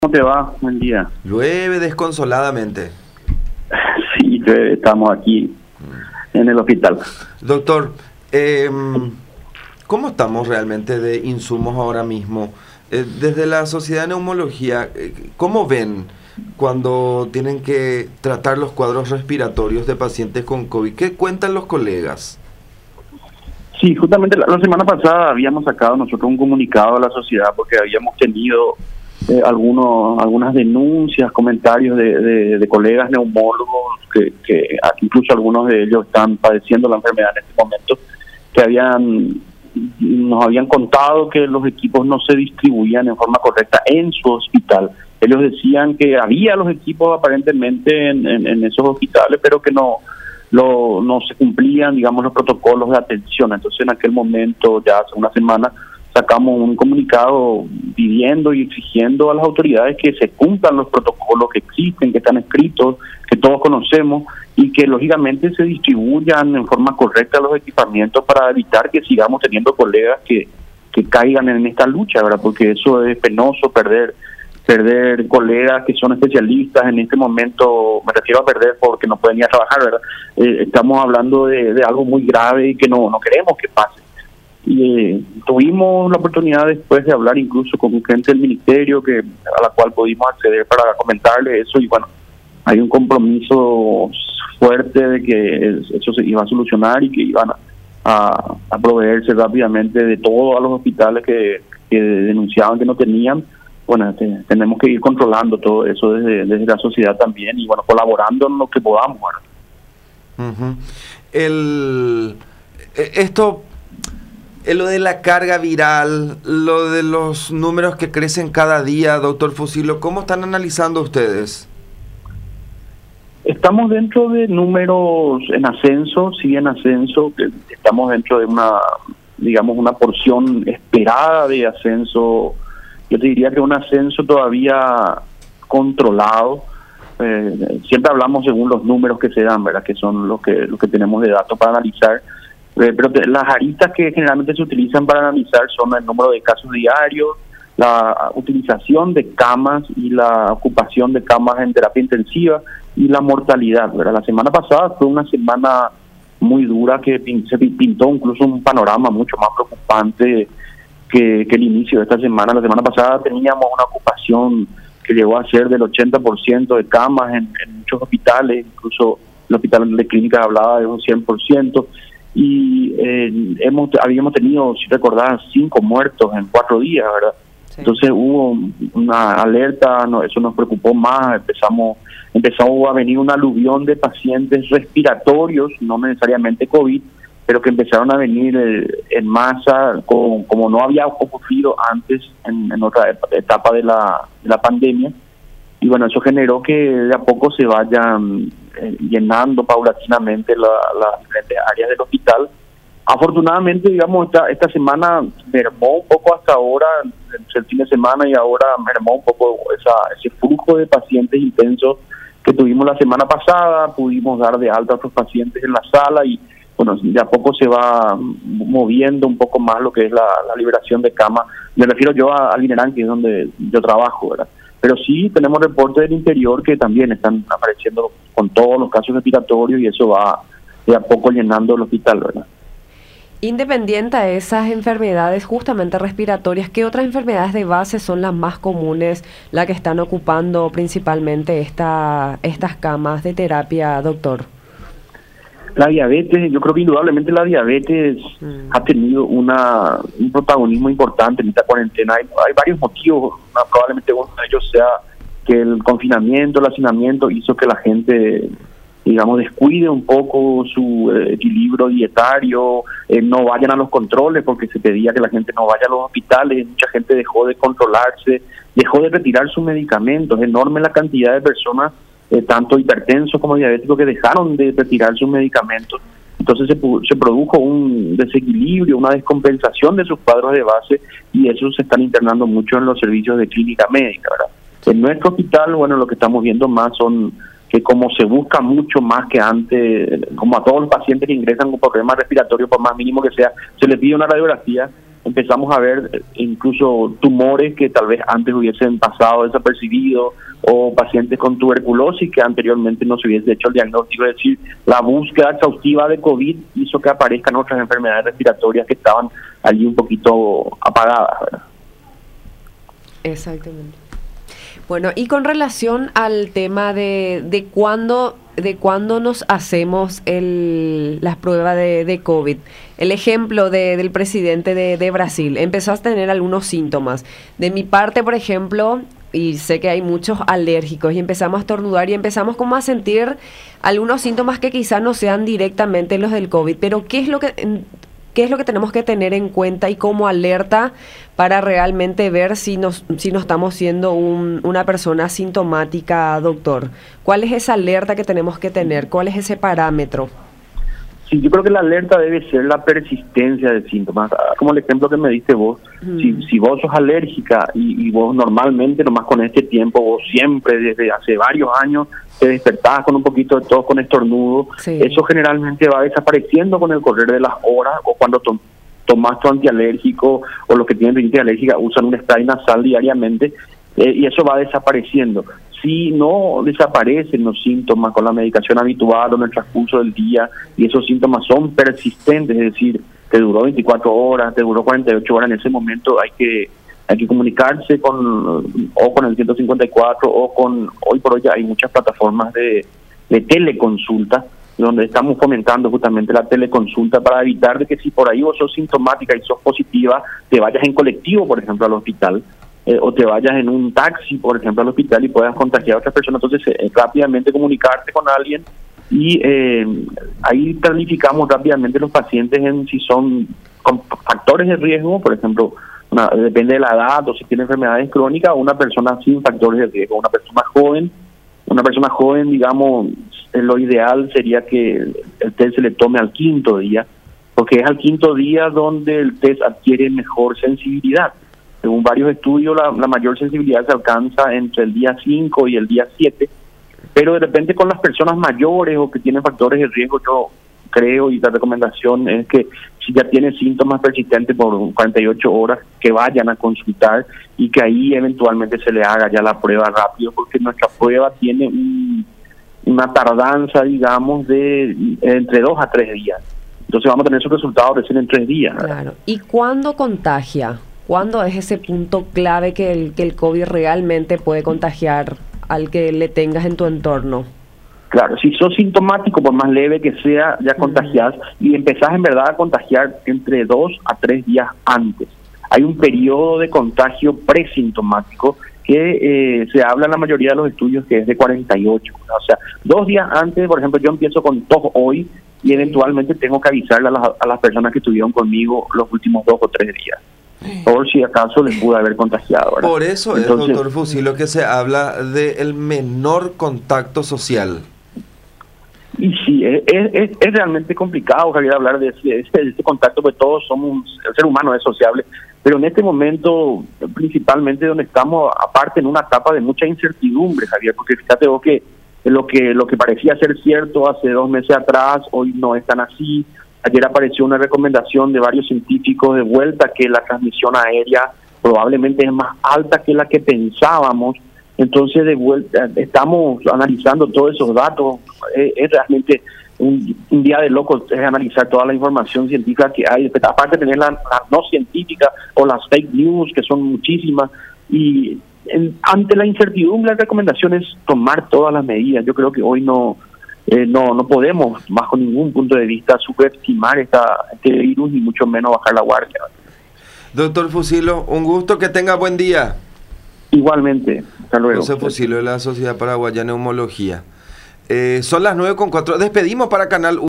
¿Cómo te va? Buen día. Llueve desconsoladamente. Sí, llueve, estamos aquí en el hospital. Doctor, ¿cómo estamos realmente de insumos ahora mismo? Desde la Sociedad de Neumología, ¿cómo ven cuando tienen que tratar los cuadros respiratorios de pacientes con COVID? ¿Qué cuentan los colegas? Sí, justamente la semana pasada habíamos sacado nosotros un comunicado a la sociedad porque habíamos tenido algunas denuncias, comentarios de colegas neumólogos que incluso algunos de ellos están padeciendo la enfermedad en este momento, que nos habían contado que los equipos no se distribuían en forma correcta en su hospital. Ellos decían que había los equipos aparentemente en esos hospitales, pero que no se cumplían, digamos, los protocolos de atención. Entonces, en aquel momento, ya hace una semana, sacamos un comunicado pidiendo y exigiendo a las autoridades que se cumplan los protocolos que existen, que están escritos, que todos conocemos, y que lógicamente se distribuyan en forma correcta los equipamientos para evitar que sigamos teniendo colegas que caigan en esta lucha, ¿verdad? Porque eso es penoso, perder colegas que son especialistas en este momento. Me refiero a perder porque no pueden ir a trabajar, ¿verdad? Estamos hablando de algo muy grave y que no queremos que pase. Y tuvimos la oportunidad después de hablar incluso con gente del ministerio a la cual pudimos acceder para comentarle eso, y bueno, hay un compromiso fuerte de que eso se iba a solucionar y que iban a proveerse rápidamente de todo a los hospitales que denunciaban que no tenían. Bueno, tenemos que ir controlando todo eso desde la sociedad también y bueno, colaborando en lo que podamos. Uh-huh. Lo de la carga viral, lo de los números que crecen cada día, doctor Fusillo, ¿cómo están analizando ustedes? Estamos dentro de números en ascenso, sí, en ascenso, que estamos dentro de una porción esperada de ascenso. Yo te diría que un ascenso todavía controlado. Siempre hablamos según los números que se dan, ¿verdad? Que son los que tenemos de datos para analizar. Pero las aristas que generalmente se utilizan para analizar son el número de casos diarios, la utilización de camas y la ocupación de camas en terapia intensiva y la mortalidad, ¿verdad? La semana pasada fue una semana muy dura que se pintó incluso un panorama mucho más preocupante que el inicio de esta semana. La semana pasada teníamos una ocupación que llegó a ser del 80% de camas en muchos hospitales, incluso el hospital de clínica hablaba de un 100%, y habíamos tenido, si recordás, 5 muertos en 4 días, ¿verdad? Sí. Entonces hubo una alerta, eso nos preocupó más, empezó a venir un aluvión de pacientes respiratorios, no necesariamente COVID, pero que empezaron a venir en masa, como no había ocurrido antes en otra etapa de la pandemia. Y bueno, eso generó que de a poco se vayan llenando paulatinamente las diferentes áreas del hospital. Afortunadamente, digamos, esta semana mermó un poco hasta ahora, el fin de semana, y ahora mermó un poco ese flujo de pacientes intensos que tuvimos la semana pasada. Pudimos dar de alta a otros pacientes en la sala y bueno, de a poco se va moviendo un poco más lo que es la liberación de cama. Me refiero yo a Linerán, que es donde yo trabajo, ¿verdad? Pero sí tenemos reportes del interior que también están apareciendo con todos los casos respiratorios y eso va de a poco llenando el hospital, ¿verdad? Independiente de esas enfermedades justamente respiratorias, ¿qué otras enfermedades de base son las más comunes, las que están ocupando principalmente estas camas de terapia, doctor? La diabetes, yo creo que indudablemente la diabetes ha tenido un protagonismo importante en esta cuarentena. Hay varios motivos, probablemente uno de ellos sea que el confinamiento, el hacinamiento hizo que la gente, digamos, descuide un poco su equilibrio dietario, no vayan a los controles porque se pedía que la gente no vaya a los hospitales, mucha gente dejó de controlarse, dejó de retirar sus medicamentos. Es enorme la cantidad de personas, tanto hipertensos como diabéticos, que dejaron de retirar sus medicamentos. Entonces se produjo un desequilibrio, una descompensación de sus cuadros de base, y eso se están internando mucho en los servicios de clínica médica, ¿verdad? En nuestro hospital, bueno, lo que estamos viendo más son que como se busca mucho más que antes, como a todos los pacientes que ingresan con problemas respiratorios, por más mínimo que sea, se les pide una radiografía. empezamos a ver incluso tumores que tal vez antes hubiesen pasado desapercibidos, o pacientes con tuberculosis que anteriormente no se hubiese hecho el diagnóstico. Es decir, la búsqueda exhaustiva de COVID hizo que aparezcan otras enfermedades respiratorias que estaban allí un poquito apagadas, ¿verdad? Exactamente. Bueno, y con relación al tema de cuándo nos hacemos las pruebas de COVID, el ejemplo del presidente de Brasil empezó a tener algunos síntomas. De mi parte, por ejemplo, y sé que hay muchos alérgicos, y empezamos a estornudar y empezamos como a sentir algunos síntomas que quizás no sean directamente los del COVID, pero ¿qué es lo que tenemos que tener en cuenta y como alerta para realmente ver si no estamos siendo una persona asintomática, doctor? ¿Cuál es esa alerta que tenemos que tener? ¿Cuál es ese parámetro? Sí, yo creo que la alerta debe ser la persistencia de síntomas. Como el ejemplo que me diste vos, si vos sos alérgica y vos normalmente, nomás con este tiempo, vos siempre desde hace varios años te despertabas con un poquito de tos, con estornudo, sí, eso generalmente va desapareciendo con el correr de las horas, o cuando tomas tu antialérgico, o los que tienen rinitis alérgica usan un spray nasal diariamente, y eso va desapareciendo. Si no desaparecen los síntomas con la medicación habitual o en el transcurso del día, y esos síntomas son persistentes, es decir, te duró 24 horas, te duró 48 horas, en ese momento hay que comunicarse con el 154, o hoy por hoy ya hay muchas plataformas de teleconsulta, donde estamos fomentando justamente la teleconsulta para evitar de que si por ahí vos sos sintomática y sos positiva, te vayas en colectivo, por ejemplo, al hospital, o te vayas en un taxi, por ejemplo, al hospital, y puedas contagiar a otras personas. Entonces, rápidamente comunicarte con alguien, y ahí planificamos rápidamente los pacientes en si son con factores de riesgo, por ejemplo, depende de la edad, o si tiene enfermedades crónicas, o una persona sin factores de riesgo, una persona joven, digamos, lo ideal sería que el test se le tome al 5.º día, porque es al 5.º día donde el test adquiere mejor sensibilidad. Según varios estudios, la mayor sensibilidad se alcanza entre el día 5 y el día 7, pero de repente con las personas mayores o que tienen factores de riesgo, yo creo, y la recomendación es que si ya tienen síntomas persistentes por 48 horas, que vayan a consultar, y que ahí eventualmente se le haga ya la prueba rápido, porque nuestra prueba tiene una tardanza, digamos, de entre 2 a 3 días. Entonces vamos a tener esos resultados recién en 3 días. Claro. ¿Y cuándo contagia? ¿Cuándo es ese punto clave que el COVID realmente puede contagiar al que le tengas en tu entorno? Claro, si sos sintomático, por más leve que sea, ya contagiás, y empezás en verdad a contagiar entre 2 a 3 días antes. Hay un periodo de contagio presintomático que se habla en la mayoría de los estudios que es de 48. O sea, 2 días antes, por ejemplo, yo empiezo con tos hoy, y eventualmente tengo que avisarle a las personas que estuvieron conmigo los últimos 2 o 3 días, por si acaso les pudo haber contagiado, ¿verdad? Por eso entonces, es, doctor Fusillo, que se habla del menor contacto social. Y sí, es realmente complicado, Javier, hablar de ese contacto, porque todos somos, el ser humano es sociable, pero en este momento, principalmente donde estamos, aparte en una etapa de mucha incertidumbre, Javier, porque fíjate vos que lo que parecía ser cierto hace 2 meses atrás, hoy no es tan así. Ayer apareció una recomendación de varios científicos de vuelta que la transmisión aérea probablemente es más alta que la que pensábamos. Entonces, de vuelta, estamos analizando todos esos datos. Es realmente un día de locos, es analizar toda la información científica que hay. Aparte de tener la no científica o las fake news, que son muchísimas. Y ante la incertidumbre, la recomendación es tomar todas las medidas. Yo creo que hoy no podemos, bajo ningún punto de vista, subestimar este virus, ni mucho menos bajar la guardia. Doctor Fusillo, un gusto, que tenga buen día. Igualmente, hasta luego. José Fusillo de la Sociedad Paraguaya de Neumología. Son las 9:04. Despedimos para Canal 1.